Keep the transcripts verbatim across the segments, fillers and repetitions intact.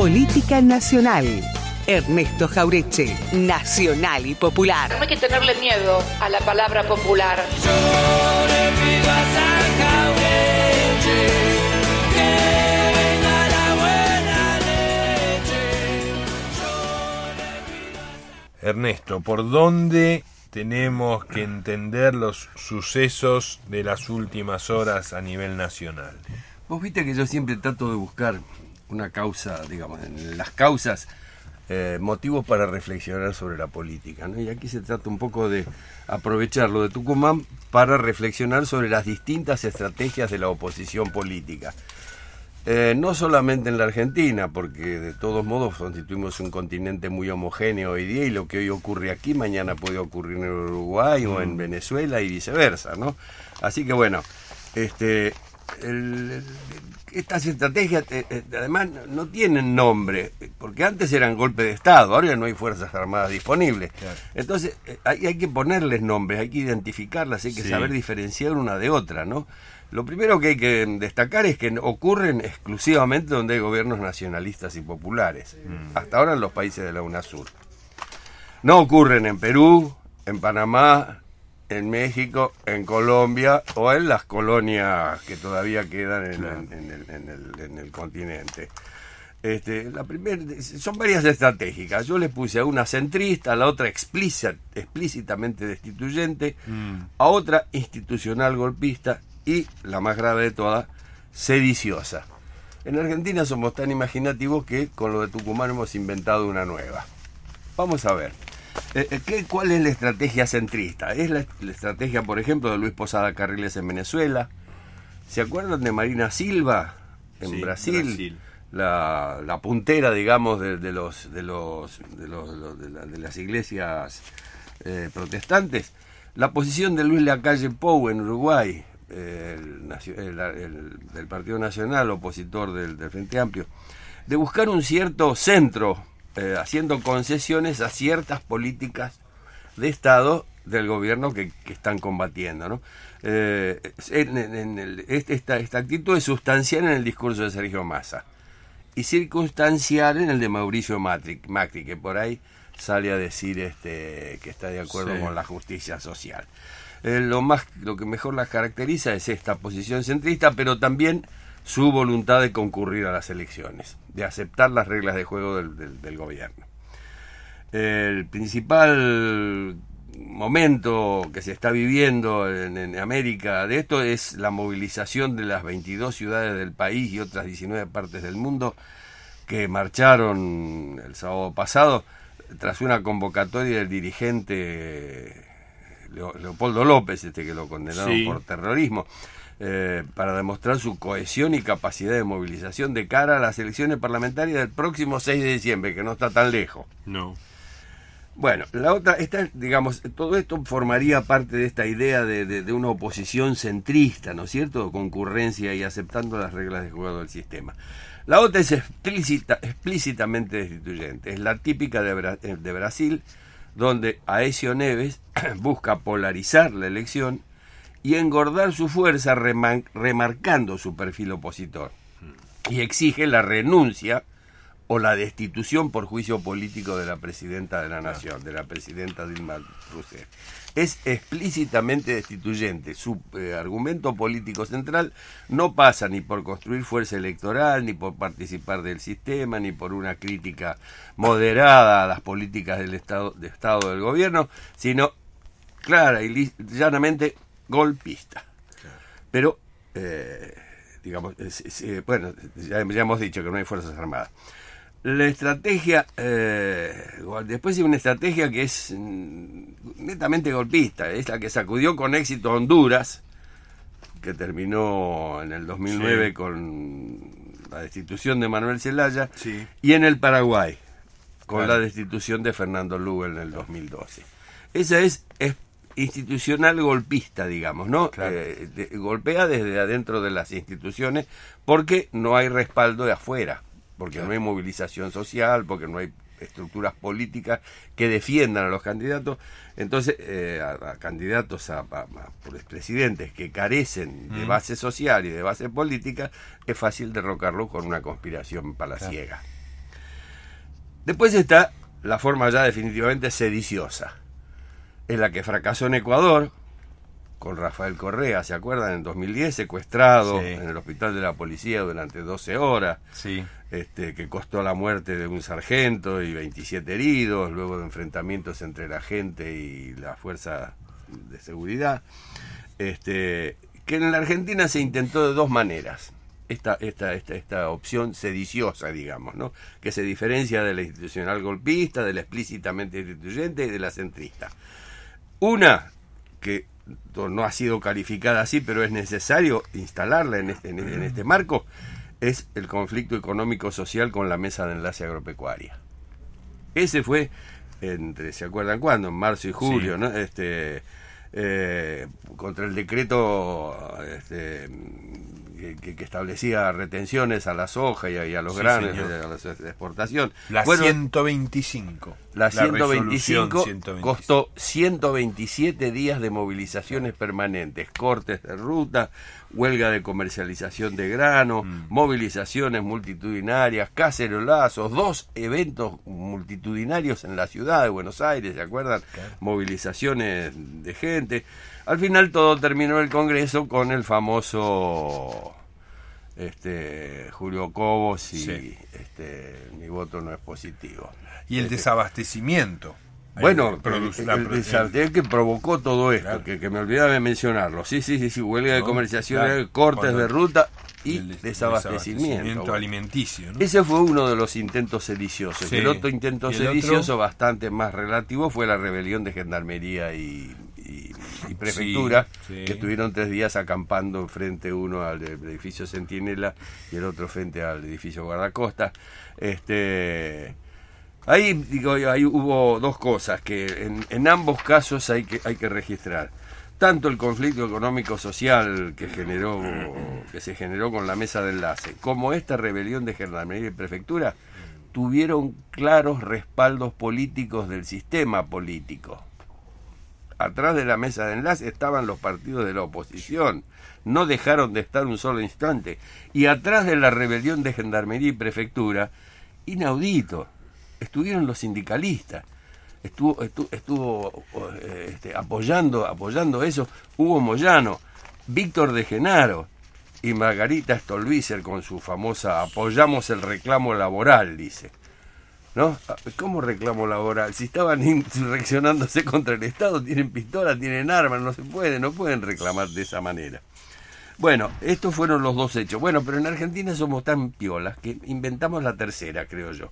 Política nacional. Ernesto Jaureche, nacional y popular. No hay que tenerle miedo a la palabra popular. Yo le pido a San Jaureche que venga la buena leche. Yo le pido a San... Ernesto, ¿por dónde tenemos que entender los sucesos de las últimas horas a nivel nacional? Vos viste que yo siempre trato de buscar una causa, digamos, en las causas, eh, motivos para reflexionar sobre la política, ¿no? Y aquí se trata un poco de aprovechar lo de Tucumán para reflexionar sobre las distintas estrategias de la oposición política. Eh, no solamente en la Argentina, porque de todos modos constituimos un continente muy homogéneo hoy día y lo que hoy ocurre aquí, mañana puede ocurrir en Uruguay o en Venezuela y viceversa, ¿no? Así que bueno, este... El, el, estas estrategias eh, eh, además no tienen nombre, porque antes eran golpes de Estado, ahora no hay Fuerzas Armadas disponibles. Claro. Entonces eh, hay, hay que ponerles nombres, hay que identificarlas, hay que sí. saber diferenciar una de otra, ¿no? Lo primero que hay que destacar es que ocurren exclusivamente donde hay gobiernos nacionalistas y populares, mm. hasta ahora en los países de la UNASUR. No ocurren en Perú, en Panamá, en México, en Colombia o en las colonias que todavía quedan en, claro. en, en, el, en, el, en el continente. Este, la primer, son varias estratégicas. Yo le puse a una centrista, a la otra explícita, explícitamente destituyente, mm. a otra institucional golpista y, la más grave de todas, sediciosa. En Argentina somos tan imaginativos que con lo de Tucumán hemos inventado una nueva. Vamos a ver. Eh, ¿qué, ¿Cuál es la estrategia centrista? Es la, la estrategia, por ejemplo, de Luis Posada Carriles en Venezuela. ¿Se acuerdan de Marina Silva en sí, Brasil? Brasil. La, la puntera, digamos, de, de los de los de, los, de, los, de, la, de las iglesias eh, protestantes. La posición de Luis Lacalle Pou en Uruguay, eh, el, el, el, del Partido Nacional, opositor del, del Frente Amplio, de buscar un cierto centro, Eh, haciendo concesiones a ciertas políticas de Estado del gobierno que, que están combatiendo, ¿no? Eh, en, en el, esta, esta actitud es sustancial en el discurso de Sergio Massa y circunstancial en el de Mauricio Macri, Macri que por ahí sale a decir este, que está de acuerdo sí. con la justicia social. Eh, lo, más, lo que mejor las caracteriza es esta posición centrista, pero también su voluntad de concurrir a las elecciones, de aceptar las reglas de juego del, del, del gobierno. El principal momento que se está viviendo en, en América de esto es la movilización de las veintidós ciudades del país y otras diecinueve partes del mundo que marcharon el sábado pasado tras una convocatoria del dirigente Leopoldo López, este que lo condenaron sí. por terrorismo. Eh, para demostrar su cohesión y capacidad de movilización de cara a las elecciones parlamentarias del próximo seis de diciembre, que no está tan lejos. No. Bueno, la otra, esta, digamos, todo esto formaría parte de esta idea de, de, de una oposición centrista, ¿no es cierto? Concurrencia y aceptando las reglas de juego del sistema. La otra es explícita, explícitamente destituyente. Es la típica de, Bra- de Brasil, donde Aécio Neves busca polarizar la elección y engordar su fuerza remar- remarcando su perfil opositor. Y exige la renuncia o la destitución por juicio político de la presidenta de la Nación, de la presidenta Dilma Rousseff. Es explícitamente destituyente. Su eh, argumento político central no pasa ni por construir fuerza electoral, ni por participar del sistema, ni por una crítica moderada a las políticas del Estado, de Estado del gobierno, sino clara y li- llanamente golpista. Claro. Pero, eh, digamos, es, es, eh, bueno, ya, ya hemos dicho que no hay Fuerzas Armadas. La estrategia, eh, después hay una estrategia que es mm, netamente golpista, es la que sacudió con éxito a Honduras, que terminó en el dos mil nueve sí. con la destitución de Manuel Zelaya, sí. y en el Paraguay, con claro. la destitución de Fernando Lugo en el dos mil doce. Esa es, es institucional golpista, digamos, ¿no? Claro. Eh, de, golpea desde adentro de las instituciones porque no hay respaldo de afuera, porque claro. no hay movilización social, porque no hay estructuras políticas que defiendan a los candidatos. Entonces, eh, a, a candidatos a, a, a presidentes que carecen de base social y de base política, es fácil derrocarlo con una conspiración palaciega. Claro. Después está la forma ya definitivamente sediciosa. Es la que fracasó en Ecuador, con Rafael Correa, ¿se acuerdan? En dos mil diez, secuestrado Sí. en el hospital de la policía durante doce horas, Sí. este, que costó la muerte de un sargento y veintisiete heridos, luego de enfrentamientos entre la gente y la fuerza de seguridad. Este, que en la Argentina se intentó de dos maneras. Esta, esta, esta, esta opción sediciosa, digamos, ¿no? Que se diferencia de la institucional golpista, de la explícitamente instituyente y de la centrista. Una que no ha sido calificada así, pero es necesario instalarla en este, en, en este marco, es el conflicto económico-social con la mesa de enlace agropecuaria. Ese fue, entre, ¿se acuerdan cuándo? En marzo y julio, Sí. ¿no? Este, eh, contra el decreto este, que, que establecía retenciones a la soja y a, y a los Sí, granos, señor. a la exportación. La Bueno, ciento veinticinco. la ciento veinticinco resolución ciento veinticinco. costó ciento veintisiete días de movilizaciones permanentes, cortes de ruta, huelga de comercialización de grano, Mm. movilizaciones multitudinarias, cacerolazos, dos eventos multitudinarios en la ciudad de Buenos Aires, ¿se acuerdan? Claro. Movilizaciones de gente. Al final todo terminó el Congreso con el famoso este Julio Cobos y Sí. este mi voto no es positivo. Y el Este, desabastecimiento. bueno, El produ- el, la el pro- desastre que provocó todo esto, Claro. que, que me olvidaba de mencionarlo. Sí, sí, sí, sí, huelga de No, comercialización, claro. cortes Cuando- de ruta y el des- desabastecimiento. Bueno, alimenticio, ¿no? ese fue uno de los intentos sediciosos. Sí. El otro intento ¿Y el sedicioso, otro? bastante más relativo, fue la rebelión de Gendarmería y, y- y Prefectura, Sí, sí. que estuvieron tres días acampando frente uno al edificio Centinela y el otro frente al edificio Guardacosta. Este... Ahí, digo, ahí hubo dos cosas que en, en ambos casos hay que, hay que registrar. Tanto el conflicto económico-social que generó, que se generó con la mesa de enlace, como esta rebelión de Gendarmería y Prefectura, tuvieron claros respaldos políticos del sistema político. Atrás de la mesa de enlace estaban los partidos de la oposición, no dejaron de estar un solo instante. Y atrás de la rebelión de Gendarmería y Prefectura, inaudito, estuvieron los sindicalistas, estuvo estuvo, estuvo eh, este, apoyando apoyando eso Hugo Moyano, Víctor de Genaro y Margarita Stolbizer con su famosa apoyamos el reclamo laboral, dice. ¿No? ¿Cómo reclamo laboral? Si estaban insurreccionándose contra el Estado, tienen pistolas, tienen armas, no se puede, no pueden reclamar de esa manera. Bueno, estos fueron los dos hechos. Bueno, pero en Argentina somos tan piolas que inventamos la tercera, creo yo.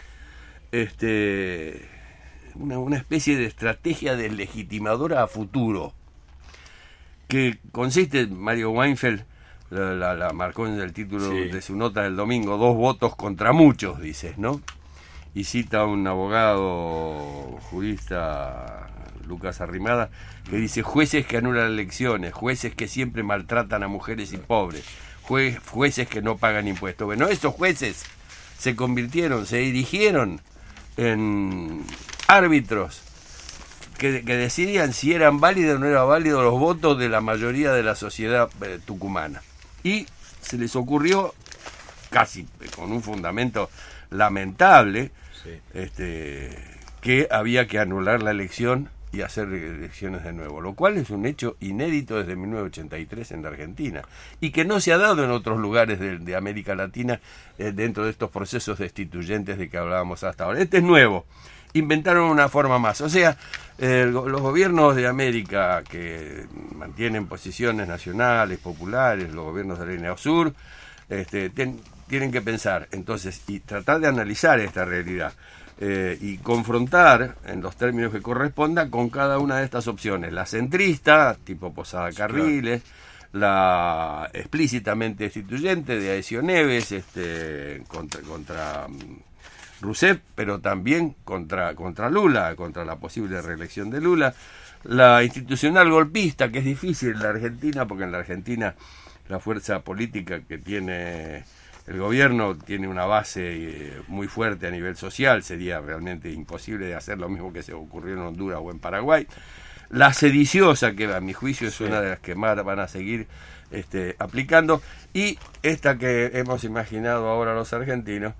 Este, una, una especie de estrategia deslegitimadora a futuro, que consiste, Mario Weinfeld la, la, la marcó en el título Sí. de su nota del domingo, dos votos contra muchos, dices, ¿no? Y cita a un abogado jurista, Lucas Arrimada, que dice: jueces que anulan elecciones, jueces que siempre maltratan a mujeres y pobres, jue- jueces que no pagan impuestos. Bueno, esos jueces se convirtieron, se dirigieron en árbitros que, que decidían si eran válidos o no eran válidos los votos de la mayoría de la sociedad eh, tucumana. Y se les ocurrió, casi con un fundamento lamentable, Sí. este, que había que anular la elección y hacer elecciones de nuevo, lo cual es un hecho inédito desde mil novecientos ochenta y tres en la Argentina y que no se ha dado en otros lugares de, de América Latina eh, dentro de estos procesos destituyentes de que hablábamos hasta ahora. Este es nuevo, inventaron una forma más, o sea, eh, los gobiernos de América que mantienen posiciones nacionales, populares, los gobiernos de la línea sur, este, ten, tienen que pensar entonces y tratar de analizar esta realidad. Eh, y confrontar en los términos que correspondan con cada una de estas opciones: la centrista, tipo Posada Carriles, la explícitamente destituyente de Aécio Neves, este, contra, contra um, Rousseff, pero también contra, contra Lula, contra la posible reelección de Lula, la institucional golpista, que es difícil en la Argentina, porque en la Argentina la fuerza política que tiene el gobierno tiene una base eh, muy fuerte a nivel social, sería realmente imposible de hacer lo mismo que se ocurrió en Honduras o en Paraguay. La sediciosa, que a mi juicio es Sí. una de las que más van a seguir este, aplicando, y esta que hemos imaginado ahora los argentinos,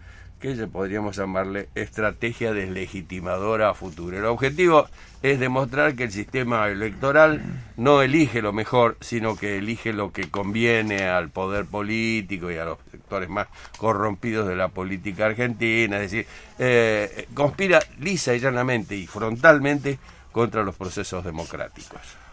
que podríamos llamarle estrategia deslegitimadora a futuro. El objetivo es demostrar que el sistema electoral no elige lo mejor, sino que elige lo que conviene al poder político y a los sectores más corrompidos de la política argentina. Es decir, eh, conspira lisa y llanamente y frontalmente contra los procesos democráticos.